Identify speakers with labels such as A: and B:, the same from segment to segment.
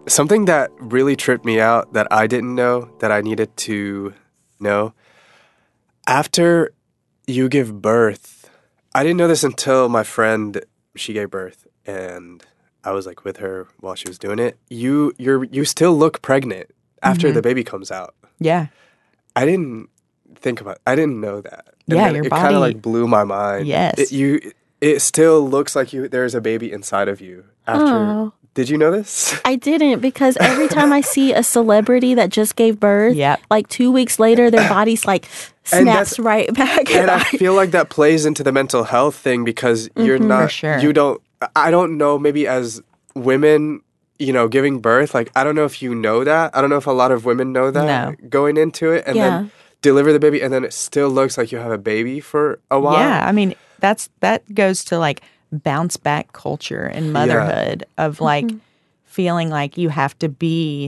A: something that really tripped me out that I didn't know that I needed to know. After you give birth, I didn't know this until my friend, she gave birth, and I was like with her while she was doing it. You still look pregnant after the baby comes out.
B: Yeah.
A: I didn't I didn't know that. And
B: Yeah,
A: then
B: your
A: it kind
B: body-
A: of like blew my mind.
B: Yes.
A: It still looks like there's a baby inside of you after.
C: Oh.
A: Did you know this?
C: I didn't, because every time I see a celebrity that just gave birth,
B: Yep.
C: like 2 weeks later, their body's like
A: And
C: snaps right back.
A: And I feel like that plays into the mental health thing because you're not,
B: sure.
A: I don't know, maybe as women, giving birth, like, I don't know if you know that. I don't know if a lot of women know that going into it and then deliver the baby and then it still looks like you have a baby for a while.
B: Yeah, I mean, that goes to like bounce back culture and motherhood of like feeling like you have to be,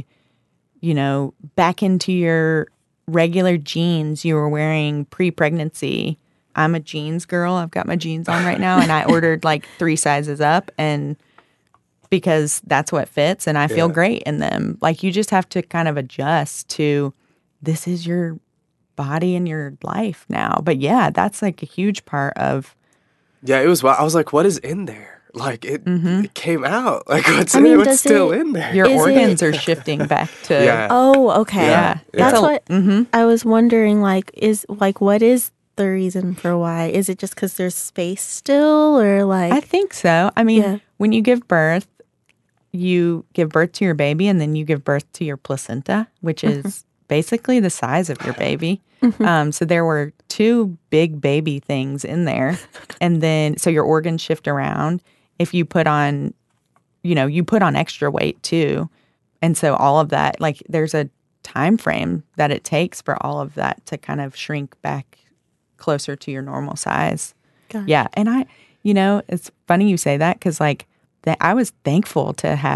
B: back into your regular jeans you were wearing pre-pregnancy. I'm a jeans girl. I've got my jeans on right now and I ordered like 3 sizes up and because that's what fits and I feel great in them. Like you just have to kind of adjust to this is your body and your life now. But yeah, that's like a huge part of.
A: Yeah, it was. I was like, what is in there? Like it came out. Like what's still in there?
B: Your organs are shifting back to.
A: Yeah.
C: Oh, okay.
B: Yeah.
C: That's what I was wondering. What is the reason for why? Is it just because there's space still, or like?
B: I think so. I mean, when you give birth to your baby, and then you give birth to your placenta, which is basically the size of your baby. So there were 2 big baby things in there. And then, so your organs shift around. If you put on, you put on extra weight too. And so all of that, like there's a time frame that it takes for all of that to kind of shrink back closer to your normal size.
C: Gosh.
B: Yeah. And it's funny you say that because like I was thankful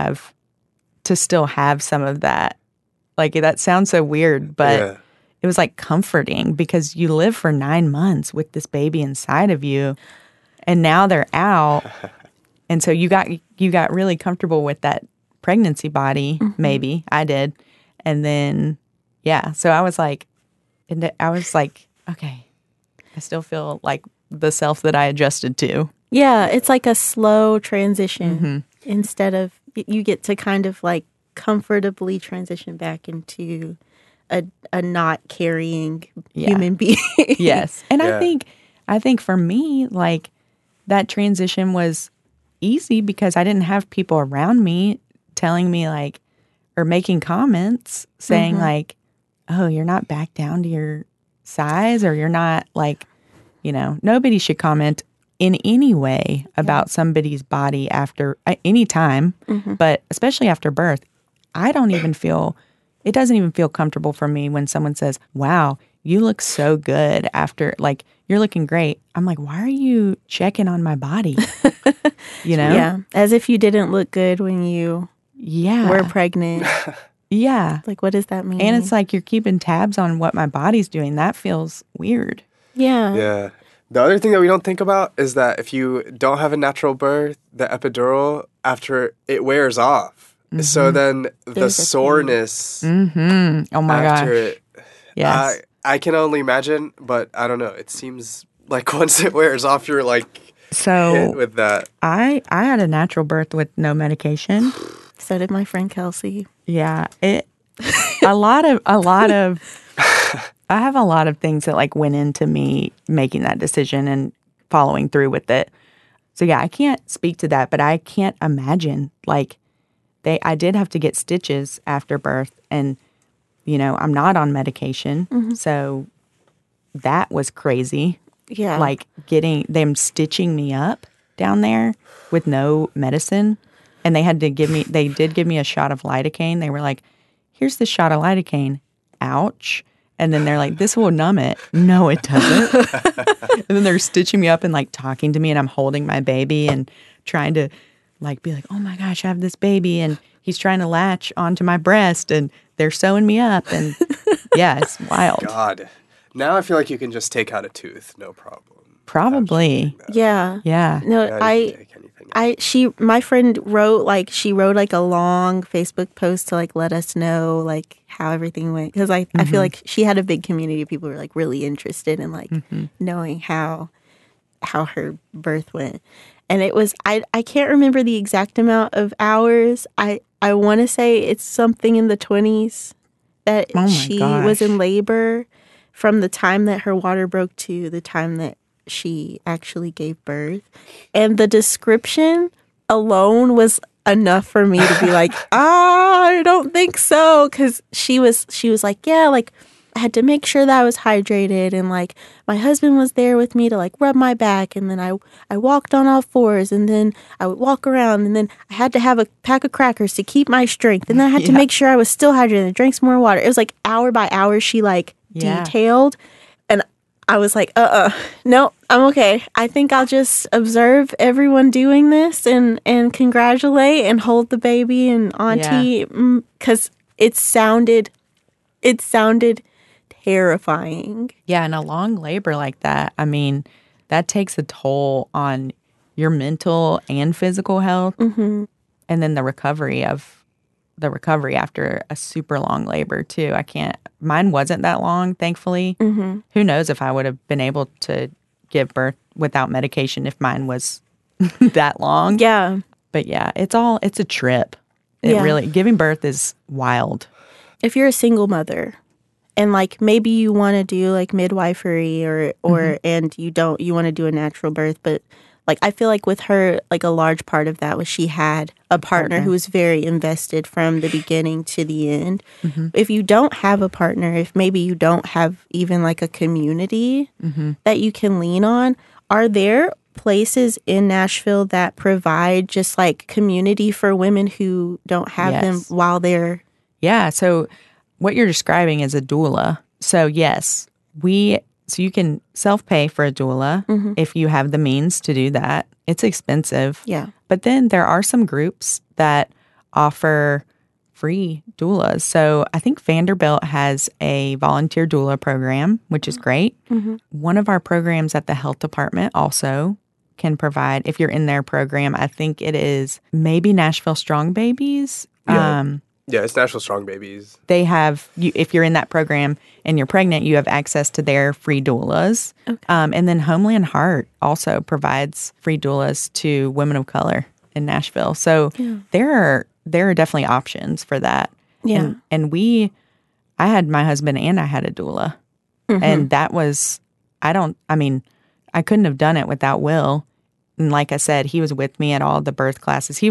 B: to still have some of that. Like that sounds so weird, but it was like comforting because you live for 9 months with this baby inside of you and now they're out. And so you got really comfortable with that pregnancy body, maybe. I did. And then, so I was like, okay, I still feel like the self that I adjusted to.
C: Yeah, it's like a slow transition instead of, you get to kind of like comfortably transition back into a not carrying human being.
B: Yes. And I think for me, like that transition was easy because I didn't have people around me telling me like, or making comments saying like, oh, you're not back down to your size or you're not like, nobody should comment in any way about somebody's body after any time, but especially after birth. I don't even feel, it doesn't even feel comfortable for me when someone says, wow, you look so good after, like, you're looking great. I'm like, why are you checking on my body?
C: Yeah, as if you didn't look good when you were pregnant.
B: Yeah.
C: Like, what does that mean?
B: And it's like you're keeping tabs on what my body's doing. That feels weird.
C: Yeah.
A: Yeah. The other thing that we don't think about is that if you don't have a natural birth, the epidural, after it wears off. So then the soreness
B: Oh my
A: after
B: gosh.
A: it,
B: Yes.
A: I can only imagine, but I don't know. It seems like once it wears off, you're like hit with that.
B: I had a natural birth with no medication.
C: So did my friend Kelsey.
B: Yeah. A lot of I have a lot of things that like went into me making that decision and following through with it. So yeah, I can't speak to that, but I can't imagine like I did have to get stitches after birth and I'm not on medication. So that was crazy.
C: Yeah.
B: Like getting them stitching me up down there with no medicine. And they did give me a shot of lidocaine. They were like, here's the shot of lidocaine. Ouch. And then they're like, this will numb it. No, it doesn't. And then they're stitching me up and like talking to me and I'm holding my baby and trying to like be like, oh my gosh, I have this baby and he's trying to latch onto my breast and they're sewing me up. And yeah, it's wild.
A: God. Now I feel like you can just take out a tooth, no problem.
B: Probably.
C: Yeah.
B: Yeah.
C: No,
A: Now you can take anything
C: My friend wrote like a long Facebook post to like let us know like how everything went, because I feel like she had a big community of people who were like really interested in like knowing how her birth went. And it was I can't remember the exact amount of hours. I want to say it's something in the 20s that she was in labor from the time that her water broke to the time that she actually gave birth. And the description alone was enough for me to be like, I don't think so. Because she was like, yeah, like I had to make sure that I was hydrated, and like my husband was there with me to like rub my back, and then I walked on all fours, and then I would walk around, and then I had to have a pack of crackers to keep my strength, and then I had to make sure I was still hydrated and drank some more water. It was like hour by hour she like detailed. And I was like, no, I'm okay. I think I'll just observe everyone doing this and congratulate and hold the baby and auntie, because it sounded terrifying.
B: Yeah, and a long labor like that, I mean, that takes a toll on your mental and physical health, and then the recovery after a super long labor too. Mine wasn't that long, thankfully. Who knows if I would have been able to give birth without medication if mine was that long.
C: Yeah.
B: But yeah, it's a trip. Really, giving birth is wild.
C: If you're a single mother and like maybe you want to do like midwifery or and you want to do a natural birth, but like I feel like with her, like a large part of that was she had a partner who was very invested from the beginning to the end. If you don't have a partner, if maybe you don't have even like a community that you can lean on, are there places in Nashville that provide just like community for women who don't have them while they're...
B: Yeah, so what you're describing is a doula. So yes, so you can self-pay for a doula if you have the means to do that. It's expensive.
C: Yeah.
B: But then there are some groups that offer free doulas. So I think Vanderbilt has a volunteer doula program, which is great. One of our programs at the health department also can provide, if you're in their program, I think it is maybe Nashville Strong Babies.
A: Yeah, it's Nashville Strong Babies.
B: They have, if you're in that program and you're pregnant, you have access to their free doulas. Okay. And then Homeland Heart also provides free doulas to women of color in Nashville. So there are definitely options for that.
C: Yeah.
B: And I had my husband and I had a doula. And that was, I couldn't have done it without Will. And like I said, he was with me at all the birth classes.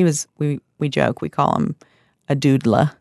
B: We joke, we call him a doodler,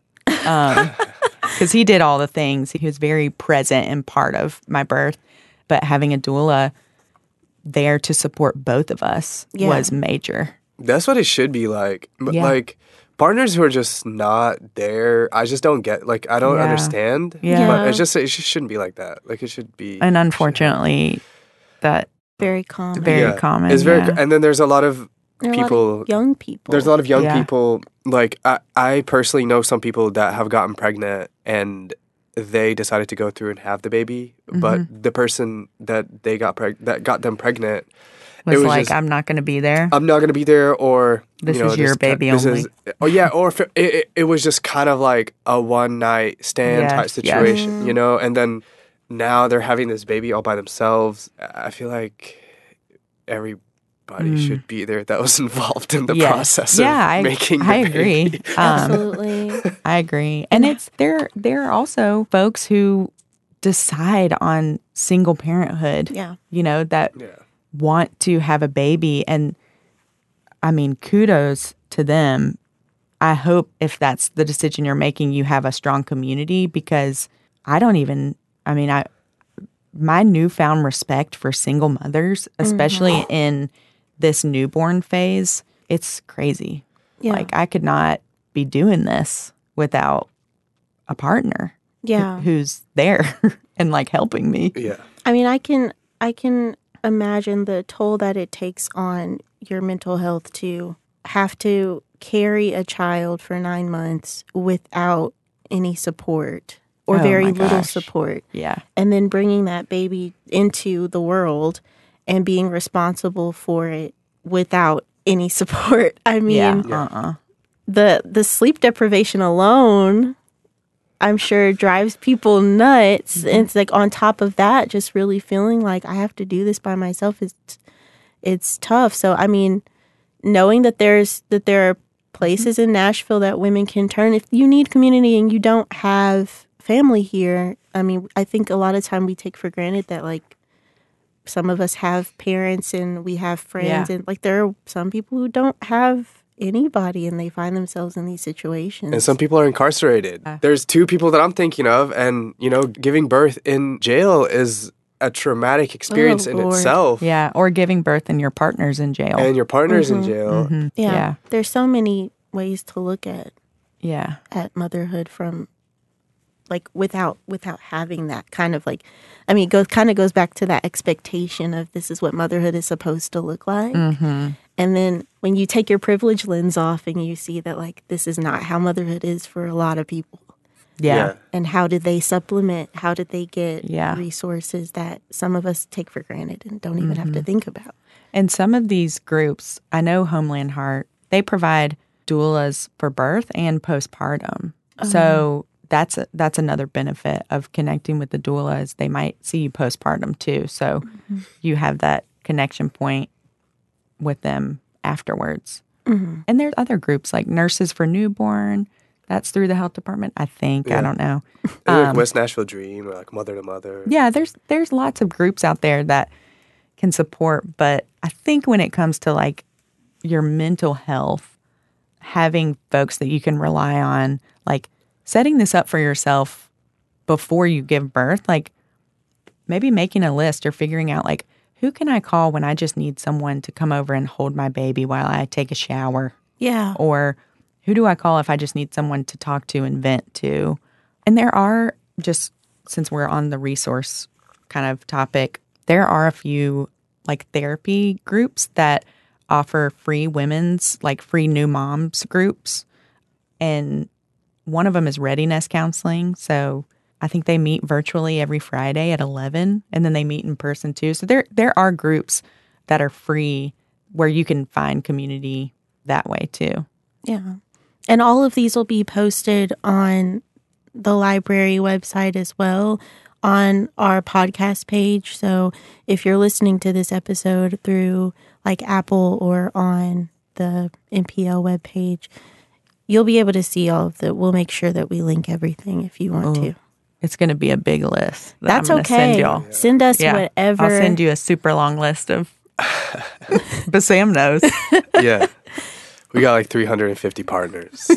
B: because he did all the things. He was very present and part of my birth, but having a doula there to support both of us was major.
A: That's what it should be like. Like partners who are just not there, I just don't get. Like I don't understand. But it just shouldn't be like that. Like it should be.
B: And unfortunately, that
C: very common.
B: Very common.
A: It's very, and then there's a lot of people,
C: young people.
A: There's a lot of young people. Like I personally know some people that have gotten pregnant and they decided to go through and have the baby, but the person that that got them pregnant
B: was like, just, I'm not going to be there.
A: I'm not going to be there, or
B: this is your baby only.
A: Or if it was just kind of like a one night stand type situation, you know. And then now they're having this baby all by themselves. I feel like everybody should be there that was involved in the process of making the
B: agree.
A: baby.
C: Absolutely.
B: I agree. And it's there are also folks who decide on single parenthood.
C: Yeah.
B: You know, that want to have a baby, and I mean, kudos to them. I hope if that's the decision you're making, you have a strong community, because my newfound respect for single mothers, especially in this newborn phase, it's crazy. Yeah. Like I could not be doing this without a partner who's there and like helping me.
A: Yeah.
C: I mean, I can imagine the toll that it takes on your mental health to have to carry a child for 9 months without any support or very little support.
B: Yeah.
C: And then bringing that baby into the world and being responsible for it without any support. I mean,
B: Yeah.
C: the sleep deprivation alone, I'm sure drives people nuts. And it's like on top of that, just really feeling like I have to do this by myself it's tough. So I mean, knowing that there are places in Nashville that women can turn if you need community and you don't have family here. I mean, I think a lot of time we take for granted that like some of us have parents and we have friends and like there are some people who don't have anybody and they find themselves in these situations.
A: And some people are incarcerated. There's 2 people that I'm thinking of, and, giving birth in jail is a traumatic experience in itself.
B: Yeah, or giving birth and your partner's in jail.
A: And your partner's in jail.
C: Yeah. There's so many ways to look at
B: at
C: motherhood from like without having that kind of like, I mean, it goes back to that expectation of this is what motherhood is supposed to look like. And then when you take your privilege lens off and you see that like this is not how motherhood is for a lot of people.
B: Yeah.
C: And how did they supplement? How did they get resources that some of us take for granted and don't even have to think about?
B: And some of these groups, I know Homeland Heart, they provide doulas for birth and postpartum. So that's another benefit of connecting with the doula is they might see you postpartum too. So you have that connection point with them afterwards. And there's other groups like Nurses for Newborn. That's through the health department, I think. I don't know.
A: Like West Nashville Dream or like Mother to Mother.
B: Yeah, there's lots of groups out there that can support. But I think when it comes to like your mental health, having folks that you can rely on, like setting this up for yourself before you give birth, like maybe making a list or figuring out like, who can I call when I just need someone to come over and hold my baby while I take a shower?
C: Yeah.
B: Or who do I call if I just need someone to talk to and vent to? And there are, just since we're on the resource kind of topic, there are a few like therapy groups that offer free women's, like free new moms groups. And one of them is readiness counseling. So I think they meet virtually every Friday at 11, and then they meet in person too. So there are groups that are free where you can find community that way too.
C: Yeah. And all of these will be posted on the library website as well, on our podcast page. So if you're listening to this episode through like Apple or on the NPL webpage, you'll be able to see all of that. We'll make sure that we link everything if you want to.
B: It's going to be a big list.
C: That's
B: I'm
C: okay.
B: Send y'all.
C: Send us whatever.
B: I'll send you a super long list of, but Sam knows.
A: Yeah. We got like 350 partners.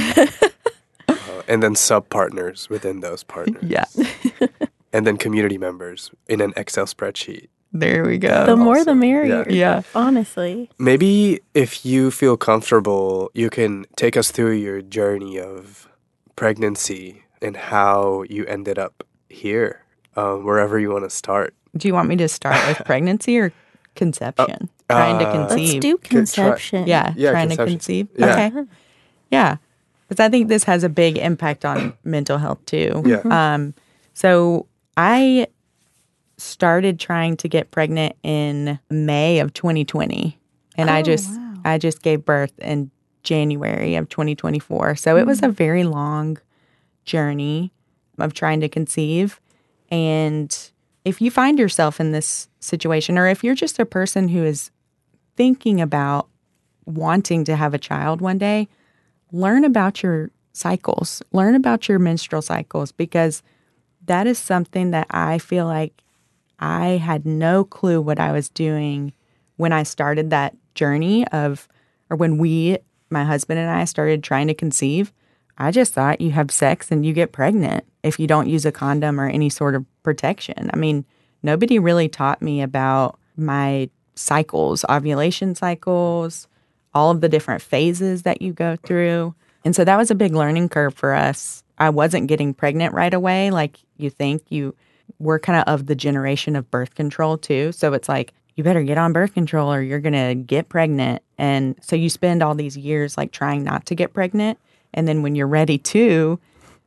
A: And then sub-partners within those partners.
B: Yeah.
A: And then community members in an Excel spreadsheet.
B: There we go.
C: The more the merrier.
B: Yeah.
C: Honestly.
A: Maybe if you feel comfortable, you can take us through your journey of pregnancy and how you ended up here, wherever you want to start.
B: Do you want me to start with pregnancy or conception? Trying to conceive.
C: Let's do conception.
B: Trying
A: conception.
B: to conceive.
A: Yeah.
B: Okay. Yeah. Because I think this has a big impact on mental health too.
A: Yeah.
B: So I started trying to get pregnant in May of 2020. And I just gave birth in January of 2024. So it was a very long journey of trying to conceive. And if you find yourself in this situation, or if you're just a person who is thinking about wanting to have a child one day, learn about your cycles, learn about your menstrual cycles, because that is something that I feel like I had no clue what I was doing when I started that journey of, or when my husband and I started trying to conceive. I just thought you have sex and you get pregnant if you don't use a condom or any sort of protection. I mean, nobody really taught me about my cycles, ovulation cycles, all of the different phases that you go through. And so that was a big learning curve for us. I wasn't getting pregnant right away like you think. We're kind of the generation of birth control too. So it's like, you better get on birth control or you're going to get pregnant. And so you spend all these years like trying not to get pregnant. And then when you're ready to,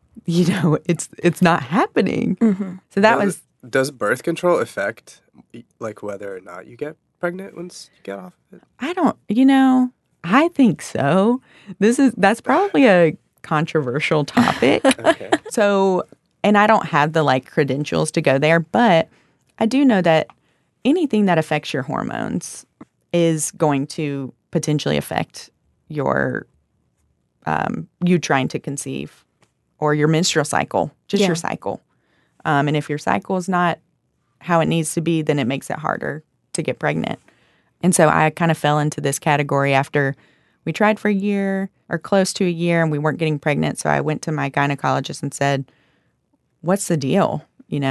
B: it's not happening. Mm-hmm. So that
A: Does birth control affect like whether or not you get pregnant once you get off of it?
B: I think so. That's probably a controversial topic.
A: Okay.
B: So, and I don't have the credentials to go there, but I do know that anything that affects your hormones is going to potentially affect your you trying to conceive or your menstrual cycle, just your cycle. And if your cycle is not how it needs to be, then it makes it harder to get pregnant. And so I kind of fell into this category after we tried for a year or close to a year and we weren't getting pregnant. So I went to my gynecologist and said, what's the deal?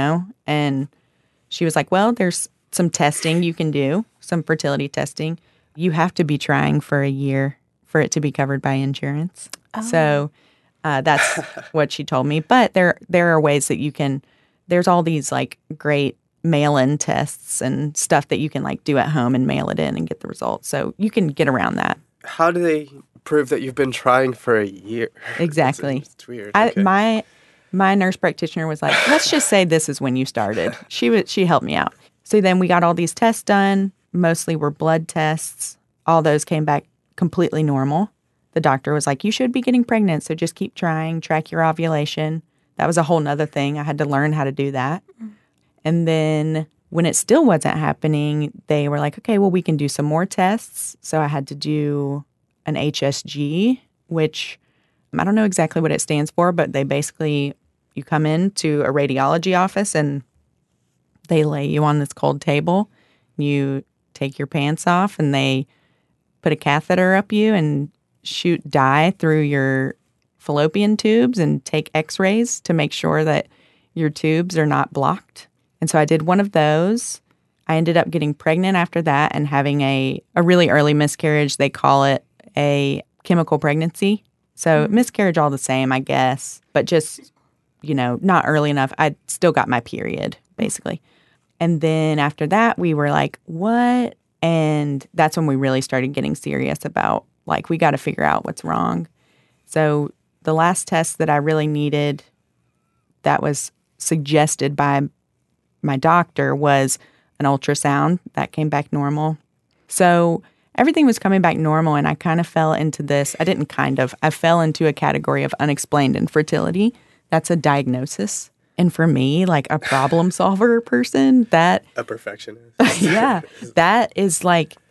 B: And she was like, well, there's some testing you can do, some fertility testing. You have to be trying for a year for it to be covered by insurance. Oh. So that's what she told me. But there are ways that you can, there's all these great mail-in tests and stuff that you can do at home and mail it in and get the results. So you can get around that.
A: How do they prove that you've been trying for a year?
B: Exactly.
A: It's weird. Okay.
B: My nurse practitioner was like, let's just say this is when you started. She helped me out. So then we got all these tests done. Mostly were blood tests. All those came back completely normal. The doctor was like, you should be getting pregnant, so just keep trying, track your ovulation. That was a whole nother thing. I had to learn how to do that. And then when it still wasn't happening, they were like, okay, well, we can do some more tests. So I had to do an HSG, which I don't know exactly what it stands for, but they basically, you come into a radiology office and they lay you on this cold table. You take your pants off and they put a catheter up you and shoot dye through your fallopian tubes and take x-rays to make sure that your tubes are not blocked. And so I did one of those. I ended up getting pregnant after that and having a really early miscarriage. They call it a chemical pregnancy. So miscarriage all the same, I guess, but just, not early enough. I still got my period, basically. And then after that, we were like, what? And that's when we really started getting serious about, we got to figure out what's wrong. So the last test that I really needed that was suggested by my doctor was an ultrasound. That came back normal. So everything was coming back normal, and I kind of fell into this. I fell into a category of unexplained infertility. That's a diagnosis. And for me, a problem solver person, that...
A: A perfectionist.
B: Yeah. That is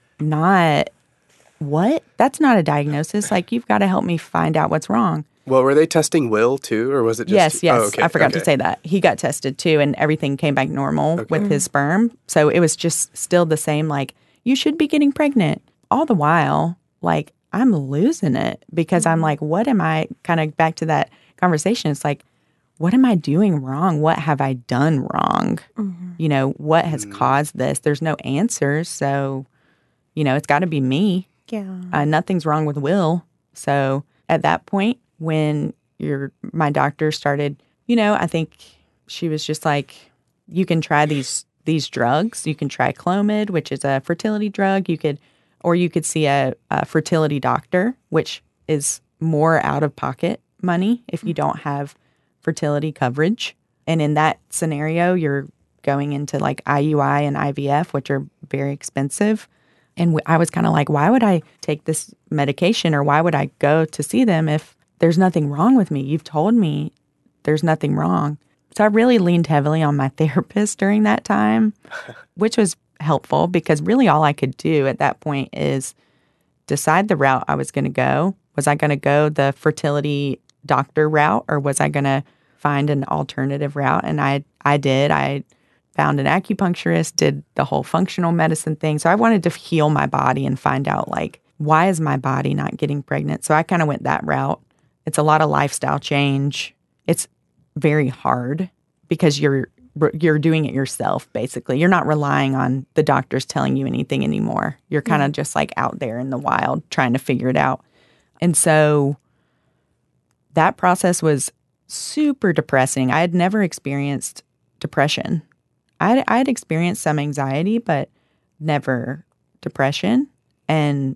B: not... What? That's not a diagnosis. You've got to help me find out what's wrong.
A: Well, were they testing Will too, or was it just...
B: Yes.
A: Oh, okay.
B: I forgot to say that. He got tested too, and everything came back normal with his sperm. So it was just still the same, you should be getting pregnant. All the while, I'm losing it because I'm what am I... Kind of back to that conversation. It's what am I doing wrong? What have I done wrong? Mm-hmm. What has caused this? There's no answers. So, it's got to be me.
C: Yeah.
B: Nothing's wrong with Will. So at that point, when my doctor started, I think she was just like, you can try these drugs. You can try Clomid, which is a fertility drug. You could see a fertility doctor, which is more out of pocket money if you don't have fertility coverage. And in that scenario, you're going into IUI and IVF, which are very expensive. And I was kind of like, why would I take this medication, or why would I go to see them if there's nothing wrong with me? You've told me there's nothing wrong. So I really leaned heavily on my therapist during that time, which was helpful because really all I could do at that point is decide the route I was going to go. Was I going to go the fertility doctor route, or was I going to find an alternative route? And I did. I found an acupuncturist, did the whole functional medicine thing. So I wanted to heal my body and find out why is my body not getting pregnant? So I kind of went that route. It's a lot of lifestyle change. It's very hard because you're doing it yourself, basically. You're not relying on the doctors telling you anything anymore. You're kind of just out there in the wild trying to figure it out. And so that process was super depressing. I had never experienced depression. I had experienced some anxiety, but never depression. And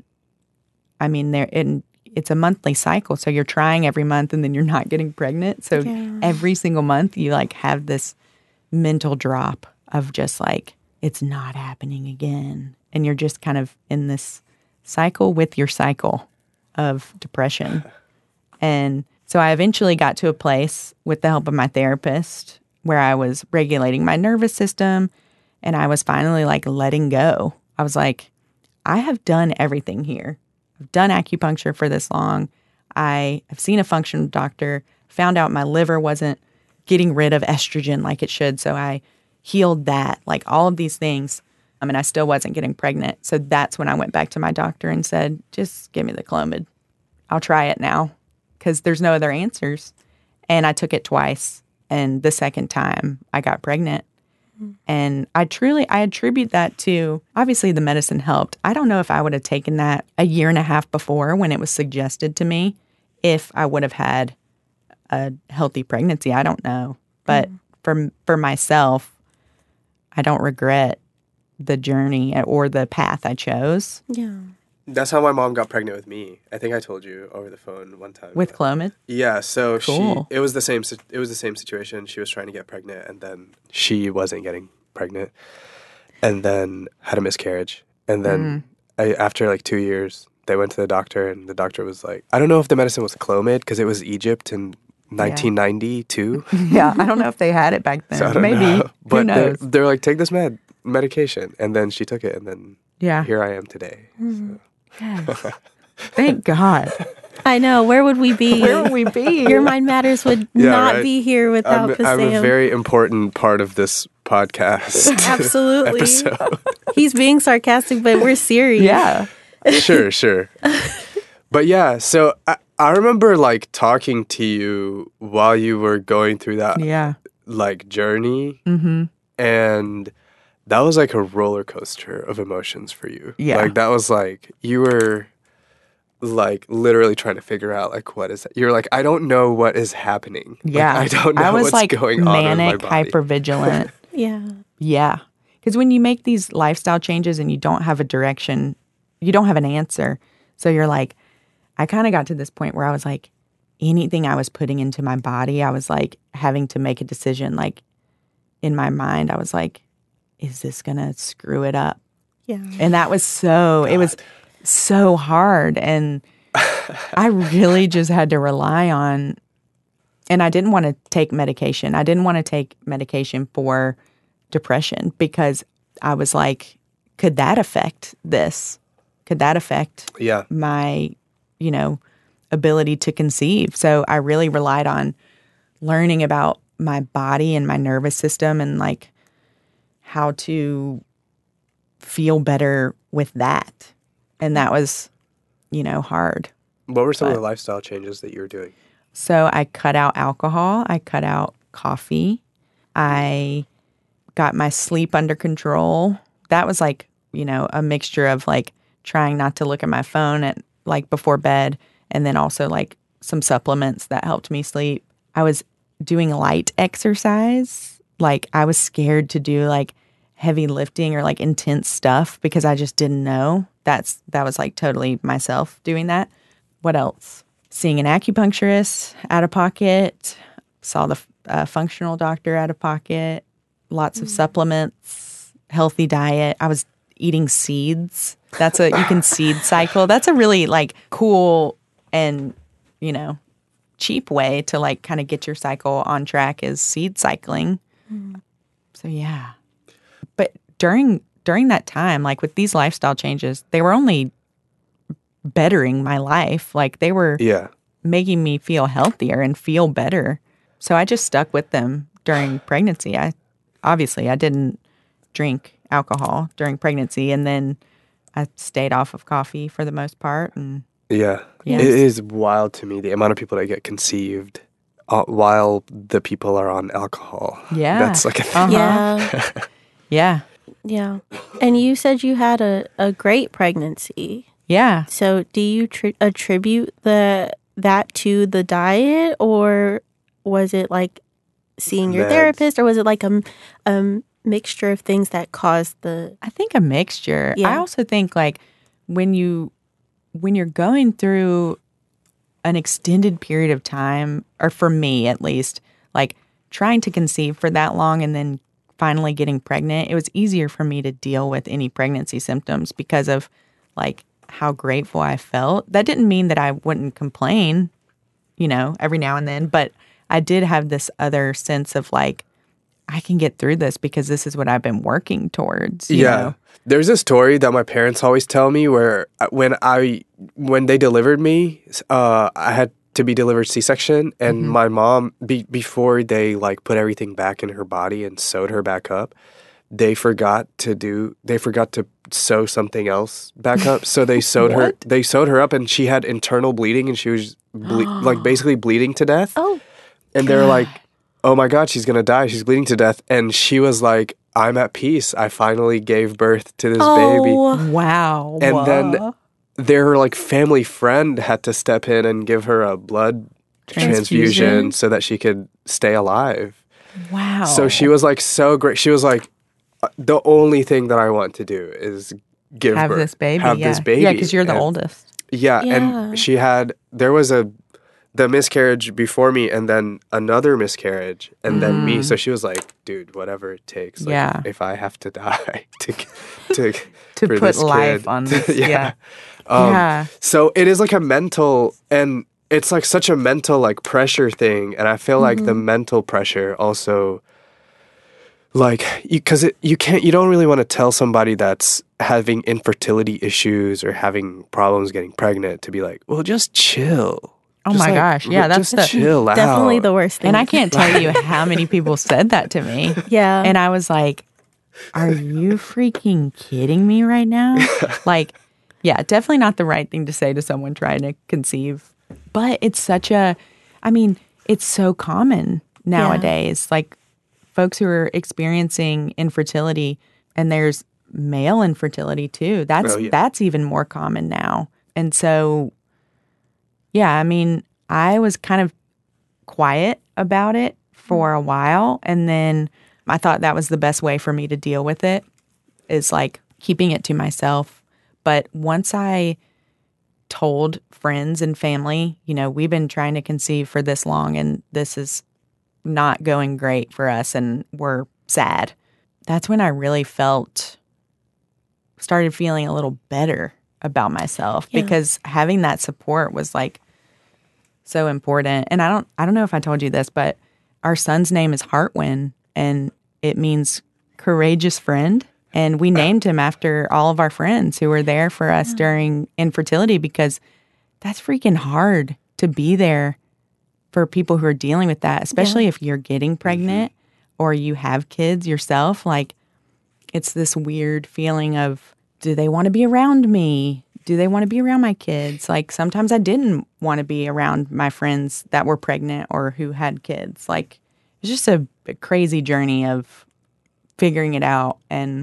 B: I mean, it's a monthly cycle. So you're trying every month and then you're not getting pregnant. So every single month you have this mental drop of just it's not happening again. and you're just kind of in this cycle with your cycle of depression. And so I eventually got to a place with the help of my therapist where I was regulating my nervous system, and I was finally like letting go. I was like, I have done everything here. I've done acupuncture for this long. I have seen a functional doctor, found out my liver wasn't getting rid of estrogen like it should. So I healed that, like all of these things. I mean, I still wasn't getting pregnant. So that's when I went back to my doctor and said, just give me the Clomid. I'll try it now because there's no other answers. And I took it twice. And the second time I got pregnant. And I attribute that to, obviously the medicine helped. I don't know if I would have taken that a year and a half before when it was suggested to me, if I would have had a healthy pregnancy. I don't know. But for myself, I don't regret the journey or the path I chose.
C: Yeah.
A: That's how my mom got pregnant with me. I think I told you over the phone one time.
B: With Clomid?
A: Yeah, so
B: Cool.
A: it was the same situation. She was trying to get pregnant, and then she wasn't getting pregnant, and then had a miscarriage. And then after like 2 years, they went to the doctor, and the doctor was like, I don't know if the medicine was Clomid because it was Egypt in 1992.
B: Yeah, I don't know if they had it back then.
A: So I don't
B: Maybe.
A: know. But
B: Who knows?
A: they're like, take this medication, and then she took it, and then
B: Yeah.
A: here I am today. So.
B: Yes. Thank God.
C: I know. Where would we be?
B: Where would we be?
C: Your Mind Matters would not be here without
A: I'm a
C: Sam.
A: very important part of this podcast.
C: Absolutely.
A: episode.
C: He's being sarcastic, but we're serious.
B: Yeah.
A: Sure. But yeah, so I remember like talking to you while you were going through that
B: Yeah.
A: like journey.
B: Mm-hmm.
A: And that was like a roller coaster of emotions for you.
B: Yeah.
A: Like that was like, you were like literally trying to figure out like, what is that? You're like, I don't know what is happening.
B: Yeah.
A: Like, I don't know
B: I was
A: what's
B: like
A: going on in my
B: manic,
A: body.
B: hypervigilant.
C: Yeah.
B: Yeah. Because when you make these lifestyle changes and you don't have a direction, you don't have an answer. So you're like, I kind of got to this point where I was like, anything I was putting into my body, I was like having to make a decision. Like in my mind, I was like, is this going to screw it up?
C: Yeah.
B: And that was it was so hard. And I really just had to rely on, and I didn't want to take medication. I didn't want to take medication for depression because I was like, could that affect this? Could that affect my, ability to conceive? So I really relied on learning about my body and my nervous system and like how to feel better with that. And that was, hard.
A: What were some of the lifestyle changes that you were doing?
B: So I cut out alcohol. I cut out coffee. I got my sleep under control. That was like, a mixture of like trying not to look at my phone at like before bed, and then also like some supplements that helped me sleep. I was doing light exercise. Like I was scared to do like heavy lifting or like intense stuff because I just didn't know. That was like totally myself doing that. What else? Seeing an acupuncturist out of pocket. Saw the functional doctor out of pocket. Lots of supplements. Healthy diet. I was eating seeds. You can seed cycle. That's a really like cool and, cheap way to like kind of get your cycle on track is seed cycling. So yeah. But during that time, like with these lifestyle changes, they were only bettering my life. Like they were making me feel healthier and feel better. So I just stuck with them during pregnancy. I didn't drink alcohol during pregnancy, and then I stayed off of coffee for the most part. And
A: Yes. It is wild to me the amount of people that get conceived while the people are on alcohol.
B: Yeah.
A: That's like a thing.
C: Yeah.
B: Yeah.
C: Yeah. And you said you had a great pregnancy.
B: Yeah.
C: So do you attribute that to the diet, or was it like seeing your therapist, or was it like a mixture of things that caused the...
B: I think a mixture.
C: Yeah.
B: I also think like when you're going through an extended period of time, or for me at least, like trying to conceive for that long and then finally getting pregnant, it was easier for me to deal with any pregnancy symptoms because of like how grateful I felt. That didn't mean that I wouldn't complain, every now and then, but I did have this other sense of like, I can get through this because this is what I've been working towards. You know?
A: There's a story that my parents always tell me where when they delivered me, I had to be delivered C-section, and my mom, before they like put everything back in her body and sewed her back up, they forgot to sew something else back up. So they sewed her up, and she had internal bleeding, and she was like basically bleeding to death.
C: Oh,
A: and they're like, "Oh my God, she's gonna die. She's bleeding to death." And she was like, "I'm at peace. I finally gave birth to this baby."
B: Wow.
A: And then their like family friend had to step in and give her a blood transfusion so that she could stay alive.
B: Wow.
A: So she was like so great. She was like, the only thing that I want to do is
B: have
A: birth,
B: this baby.
A: this baby.
B: Yeah, because you're the oldest.
A: Yeah, and there was the miscarriage before me, and then another miscarriage, and then me. So she was like, "Dude, whatever it takes. Like, if I have to die to
B: put
A: this
B: life
A: kid.
B: on this."
A: So it is like a mental, and it's like such a mental like pressure thing, and I feel like the mental pressure also, like, because you don't really want to tell somebody that's having infertility issues or having problems getting pregnant to be like, well, just chill.
B: Oh my gosh. Yeah, that's
A: chill out.
C: Definitely the worst thing.
B: And I can't tell you how many people said that to me.
C: Yeah.
B: And I was like, are you freaking kidding me right now? Like, yeah, definitely not the right thing to say to someone trying to conceive. But it's it's so common nowadays. Yeah. Like, folks who are experiencing infertility, and there's male infertility too. That's even more common now. And so, yeah, I was kind of quiet about it for a while, and then I thought that was the best way for me to deal with it, is like keeping it to myself. But once I told friends and family, we've been trying to conceive for this long, and this is not going great for us, and we're sad. That's when I really started feeling a little better about myself, because having that support was like so important. And I don't know if I told you this, but our son's name is Hartwin, and it means courageous friend. And we named him after all of our friends who were there for us during infertility, because that's freaking hard to be there for people who are dealing with that, especially if you're getting pregnant or you have kids yourself. Like, it's this weird feeling of, do they want to be around me? Do they want to be around my kids? Like, sometimes I didn't want to be around my friends that were pregnant or who had kids. Like, it's just a crazy journey of figuring it out.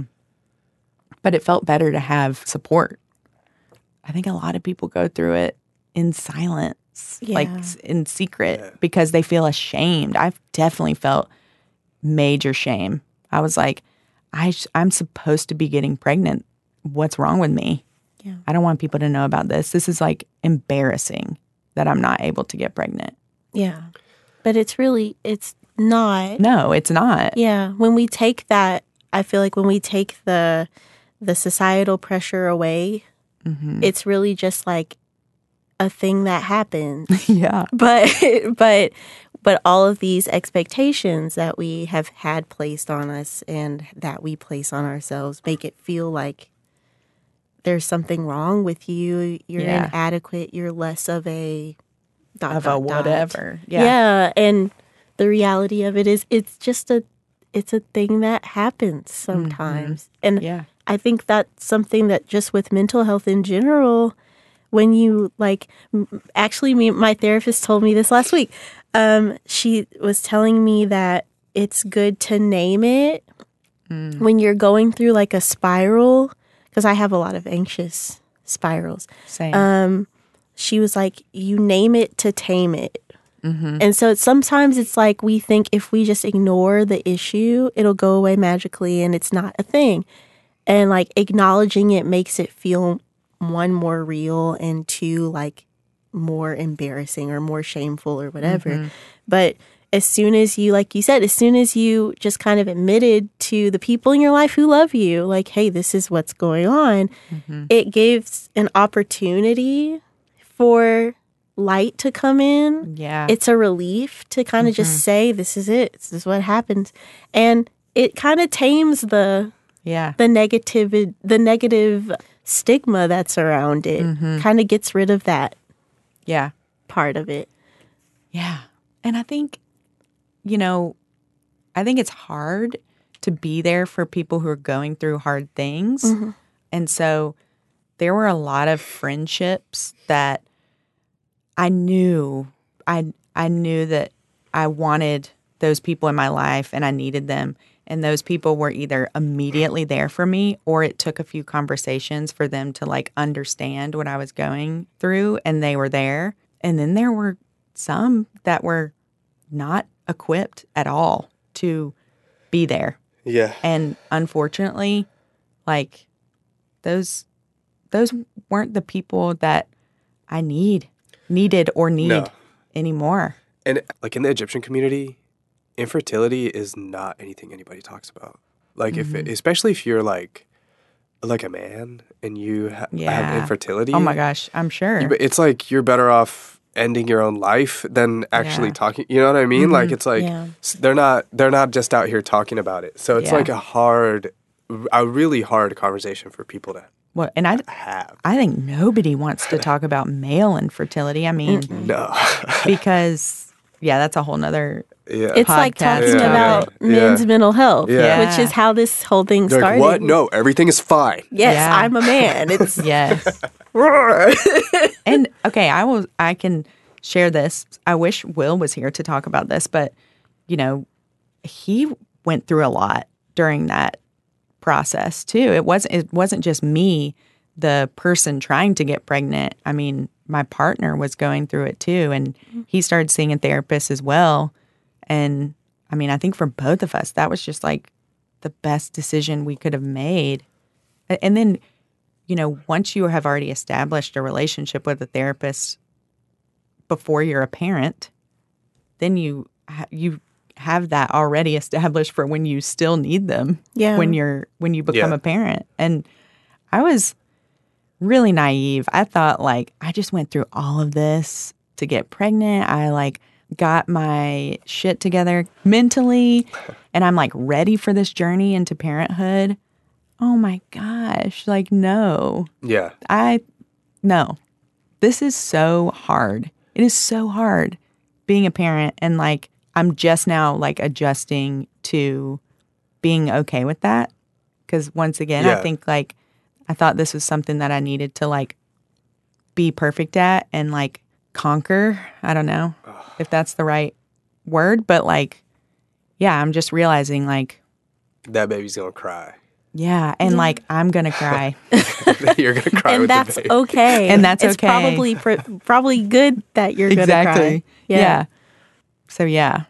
B: But it felt better to have support. I think a lot of people go through it in silence, like in secret, because they feel ashamed. I've definitely felt major shame. I was like, I'm supposed to be getting pregnant. What's wrong with me? Yeah. I don't want people to know about this. This is like embarrassing that I'm not able to get pregnant.
C: Yeah. But it's not.
B: No, it's not.
C: Yeah. When we take that, I feel like when we take the societal pressure away, it's really just like a thing that happens.
B: Yeah.
C: But all of these expectations that we have had placed on us and that we place on ourselves make it feel like there's something wrong with you. You're inadequate. You're less of a
B: whatever.
C: Yeah. Yeah. And the reality of it is it's a thing that happens sometimes. And I think that's something that just with mental health in general, when you my therapist told me this last week. She was telling me that it's good to name it when you're going through like a spiral, because I have a lot of anxious spirals.
B: Same.
C: She was like, you name it to tame it. And so sometimes it's like we think if we just ignore the issue, it'll go away magically, and it's not a thing. And like acknowledging it makes it feel, one, more real, and two, like more embarrassing or more shameful or whatever. But as soon as you, like you said, as soon as you just kind of admitted to the people in your life who love you, like, hey, this is what's going on, it gives an opportunity for light to come in.
B: Yeah.
C: It's a relief to kind of just say, this is it. This is what happens. And it kind of tames the negative stigma that's around it. Kind of gets rid of that part of it.
B: Yeah. And I think, I think it's hard to be there for people who are going through hard things. And so there were a lot of friendships that I knew that I wanted those people in my life and I needed them. And those people were either immediately there for me, or it took a few conversations for them to like understand what I was going through, and they were there. And then there were some that were not equipped at all to be there.
A: Yeah.
B: And unfortunately, like those weren't the people that I needed or need anymore.
A: And like in the Egyptian community, infertility is not anything anybody talks about. Like especially if you're like a man and you have infertility.
B: Oh my gosh, I'm sure.
A: It's like you're better off ending your own life than actually talking. You know what I mean? Like it's like they're not just out here talking about it. So it's like a really hard conversation for people to have.
B: I think nobody wants to talk about male infertility. I mean,
A: no,
B: because that's a whole nother.
C: It's like talking about men's mental health, which is how this whole thing started.
A: Like, what? No, everything is fine.
C: Yes, I'm a man. It's
B: yes. And okay, I can share this. I wish Will was here to talk about this, but he went through a lot during that process too. It wasn't just me, the person trying to get pregnant. I mean, my partner was going through it too, and he started seeing a therapist as well. And I mean, I think for both of us, that was just like the best decision we could have made. And then, once you have already established a relationship with a therapist before you're a parent, then you have that already established for when you still need them. Yeah. When you become a parent. And I was really naive. I thought like I just went through all of this to get pregnant. I like got my shit together mentally and I'm like ready for this journey into parenthood. Oh my gosh. Like, no.
A: Yeah.
B: No. This is so hard. It is so hard being a parent, and like I'm just now like adjusting to being okay with that. Because once again, I think like I thought this was something that I needed to like be perfect at and like conquer. I don't know if that's the right word, but like, I'm just realizing like
A: that baby's gonna cry.
B: Yeah, and like I'm gonna cry.
A: You're gonna cry,
C: and
A: with
C: that's
A: the baby.
C: okay.
B: And that's
C: it's
B: okay.
C: probably good that you're gonna cry.
B: Yeah. So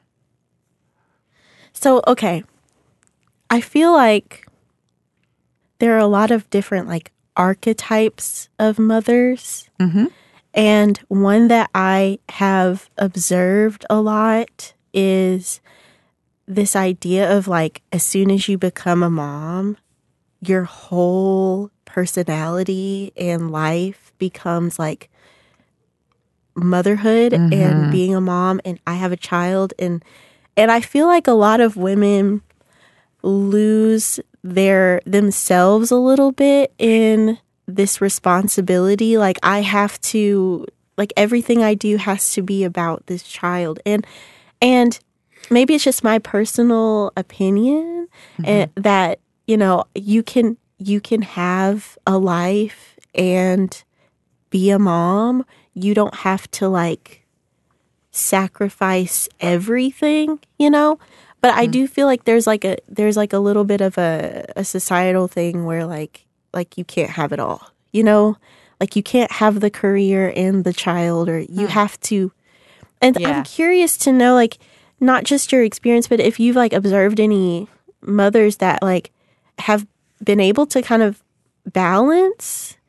C: So okay, I feel like there are a lot of different like archetypes of mothers. And one that I have observed a lot is this idea of like, as soon as you become a mom, your whole personality and life becomes like motherhood and being a mom. And I have a child. And I feel like a lot of women lose themselves a little bit in this responsibility. Like I have to, like everything I do has to be about this child. And maybe it's just my personal opinion that, you can have a life and be a mom. You don't have to like sacrifice everything, But I do feel like there's like a little bit of a societal thing where like you can't have it all, like you can't have the career and the child, or you have to. And I'm curious to know, like, not just your experience, but if you've like observed any mothers that like have been able to kind of balance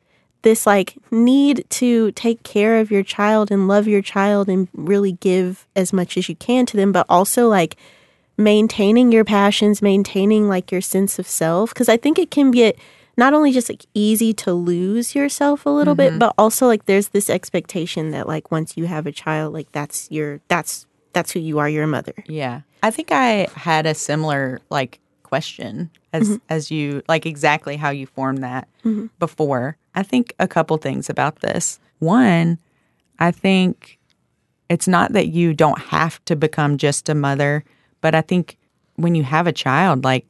C: this like need to take care of your child and love your child and really give as much as you can to them, but also like maintaining your passions, maintaining like your sense of self. Because I think it can get not only just like easy to lose yourself a little bit, but also like there's this expectation that like once you have a child, like that's who you are, you're a mother.
B: Yeah. I think I had a similar like question as you, like exactly how you formed that before. I think a couple things about this. One, I think it's not that you don't have to become just a mother, but I think when you have a child, like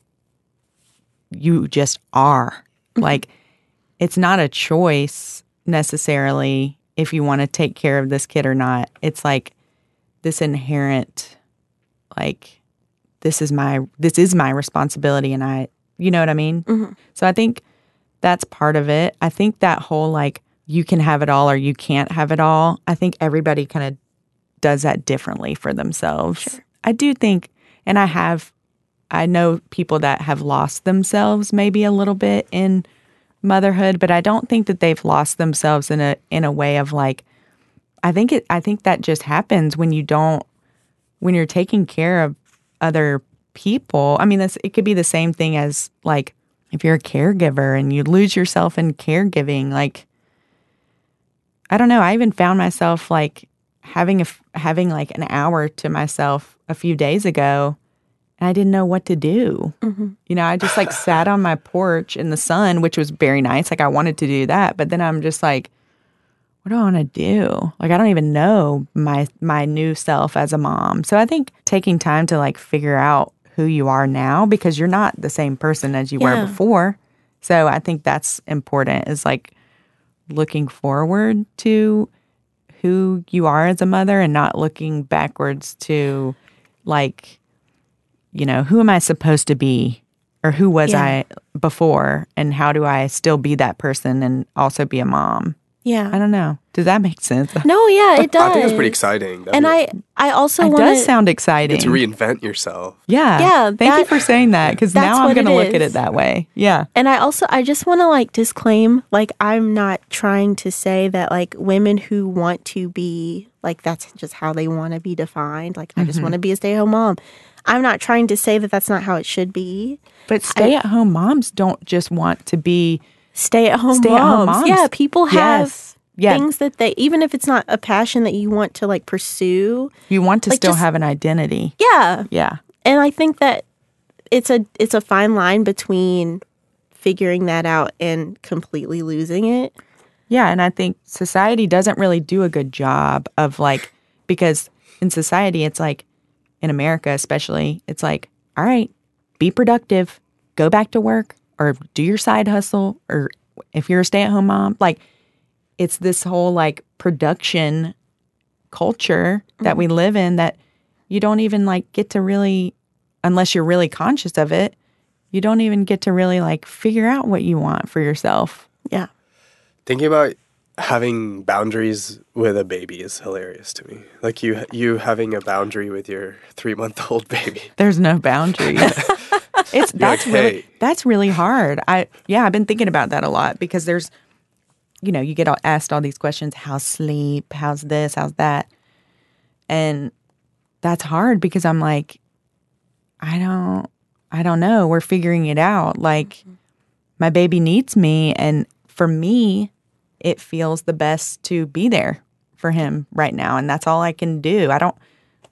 B: you just are. Like it's not a choice necessarily if you want to take care of this kid or not. It's like this inherent, like, this is my responsibility, and I, you know what I mean? So I think that's part of it. I think that whole, like, you can have it all or you can't have it all, I think everybody kind of does that differently for themselves. Sure. I do think, and I know people that have lost themselves maybe a little bit in motherhood, but I don't think that they've lost themselves in a way of like, I think that just happens when you're taking care of other people. I mean, it could be the same thing as like if you're a caregiver and you lose yourself in caregiving. Like, I don't know. I even found myself like having like an hour to myself a few days ago, and I didn't know what to do. You know, I just like sat on my porch in the sun, which was very nice. Like I wanted to do that, but then I'm just like, what do I want to do? Like, I don't even know my new self as a mom. So I think taking time to like figure out who you are now, because you're not the same person as you were before. So I think that's important, is like looking forward to who you are as a mother and not looking backwards to like, you know, who am I supposed to be, or who was I before, and how do I still be that person and also be a mom?
C: Yeah.
B: I don't know. Does that make sense?
C: No, yeah, it does.
A: I think it's pretty exciting.
C: And I also want to...
B: It does sound exciting.
A: To reinvent yourself.
B: Yeah.
C: Yeah.
B: Thank you for saying that, because now I'm going to look at it that way. Yeah.
C: And I just want to like disclaim, like, I'm not trying to say that like women who want to be, like, that's just how they want to be defined. Like, I just want to be a stay-at-home mom. I'm not trying to say that that's not how it should be.
B: But stay-at-home moms don't just want to be...
C: Stay-at-home moms. Yeah, people have things that they, even if it's not a passion that you want to like pursue,
B: you want to like still have an identity.
C: Yeah.
B: Yeah.
C: And I think that it's a fine line between figuring that out and completely losing it.
B: Yeah, and I think society doesn't really do a good job of like, because in society it's like, in America especially, it's like, all right, be productive, go back to work, or do your side hustle, or if you're a stay-at-home mom, like it's this whole like production culture that we live in that you don't even like get to really, unless you're really conscious of it, you don't even get to really like figure out what you want for yourself.
C: Yeah.
A: Thinking about having boundaries with a baby is hilarious to me. Like you having a boundary with your 3-month-old baby.
B: There's no boundaries. That's really hard. I've been thinking about that a lot, because there's, you know, you get asked all these questions: how's sleep, how's this, how's that, and that's hard because I'm like, I don't know. We're figuring it out. Like, my baby needs me, and for me, it feels the best to be there for him right now, and that's all I can do. I don't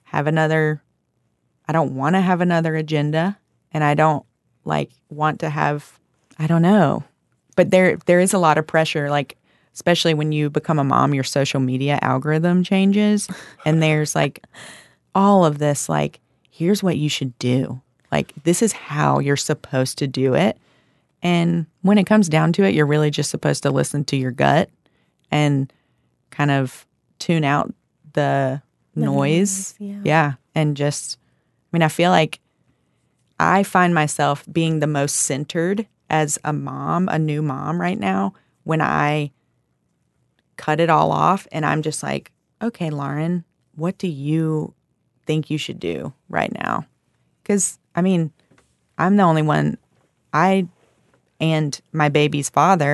B: want to have another agenda. And I don't like want to have, I don't know. But there is a lot of pressure, like, especially when you become a mom, your social media algorithm changes. And there's like all of this, like, here's what you should do. Like, this is how you're supposed to do it. And when it comes down to it, you're really just supposed to listen to your gut and kind of tune out the noise. Yeah. And just, I mean, I feel like I find myself being the most centered as a mom, a new mom right now, when I cut it all off and I'm just like, okay, Lauren, what do you think you should do right now? Because, I mean, I'm the only one, I and my baby's father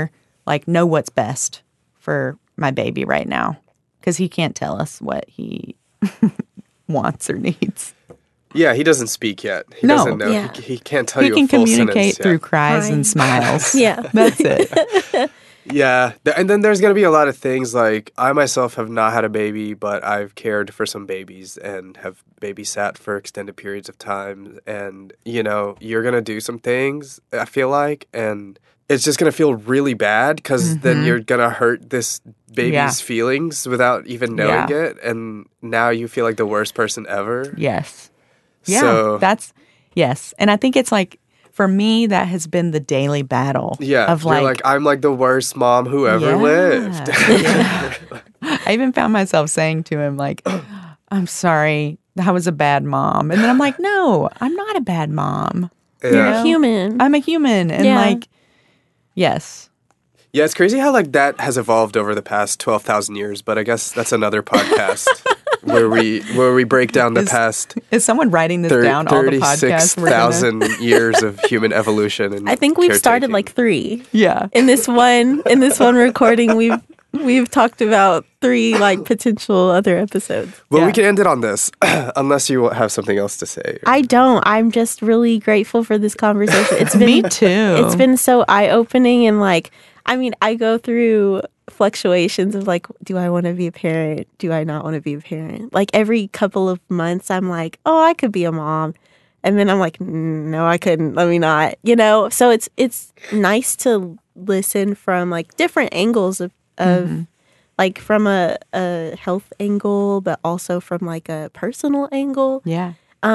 B: like know what's best for my baby right now, because he can't tell us what he wants or needs.
A: Yeah, he doesn't speak yet. He doesn't know.
C: Yeah.
A: He can't tell
B: He
A: you
B: can
A: a full
B: communicate
A: sentence
B: through
A: yet.
B: cries and smiles.
C: Yeah.
B: That's it.
A: Yeah, and then there's going to be a lot of things like I myself have not had a baby, but I've cared for some babies and have babysat for extended periods of time. And, you know, you're going to do some things, I feel like, and it's just going to feel really bad because then you're going to hurt this baby's feelings without even knowing it. And now you feel like the worst person ever.
B: Yes. Yeah,
A: So,
B: yes. And I think it's like, for me, that has been the daily battle.
A: yeah,
B: Of
A: you're like, I'm like the worst mom who ever lived.
B: Yeah. I even found myself saying to him, like, I'm sorry, that was a bad mom. And then I'm like, no, I'm not a bad mom.
A: Yeah.
C: You're a human.
B: I'm a human. And like, yes.
A: Yeah, it's crazy how like that has evolved over the past 12,000 years, but I guess that's another podcast where we break down the past
B: Is someone writing this down, all the podcasts we're gonna...
A: 36,000 years of human evolution and
C: I think we've started
A: caretaking.
C: like 3.
B: Yeah.
C: In this one recording we've talked about 3 like potential other episodes.
A: Well, we can end it on this unless you have something else to say.
C: I don't. I'm just really grateful for this conversation. It's been
B: Me too.
C: It's been so eye-opening, and like, I mean, I go through fluctuations of like, do I want to be a parent? Do I not want to be a parent? Like every couple of months, I'm like, oh, I could be a mom. And then I'm like, no, I couldn't. Let me not, you know? So it's nice to listen from like different angles of like from a health angle, but also from like a personal angle.
B: Yeah.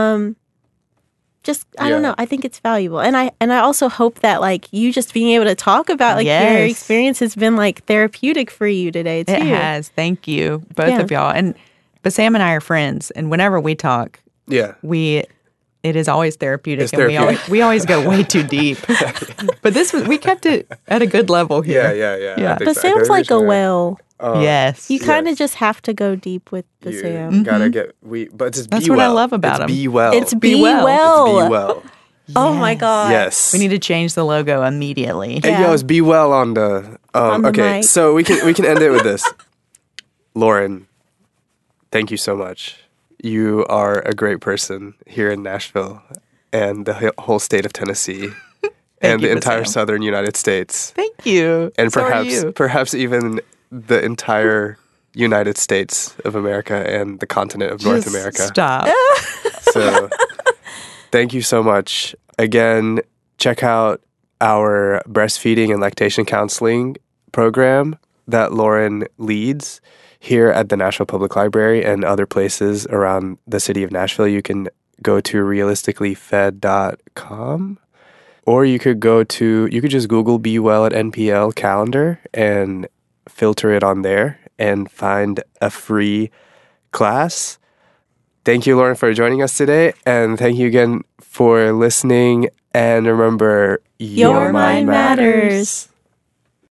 C: Just I don't know. I think it's valuable, and I also hope that like you just being able to talk about like your experience has been like therapeutic for you today too.
B: It has. Thank you, both of y'all. But Sam and I are friends, and whenever we talk, it is always therapeutic,
A: it's therapeutic.
B: we always go way too deep. But we kept it at a a good level here.
A: Yeah.
C: But Sam's like a well.
B: Yes.
C: You kind of just have to go deep with the Sam.
A: You gotta get but it's
B: That's
A: be
B: what
A: well.
B: I love about him.
A: Be well.
C: It's be well.
A: It's be well.
C: Oh my God.
A: Yes.
B: We need to change the logo immediately.
A: Hey, yo, it's be well on the okay.
C: mic.
A: So we can end it with this. Lauren, thank you so much. You are a great person here in Nashville and the whole state of Tennessee and the entire southern United States.
B: Thank you.
A: And
B: So are you.
A: perhaps even the entire United States of America and the continent of North America.
B: Stop.
A: So thank you so much. Again, check out our breastfeeding and lactation counseling program that Lauren leads here at the Nashville Public Library and other places around the city of Nashville. You can go to realisticallyfed.com, or you could just Google Be Well at NPL calendar and filter it on there and find a free class. Thank you, Lauren, for joining us today. And thank you again for listening. And remember,
C: your mind matters.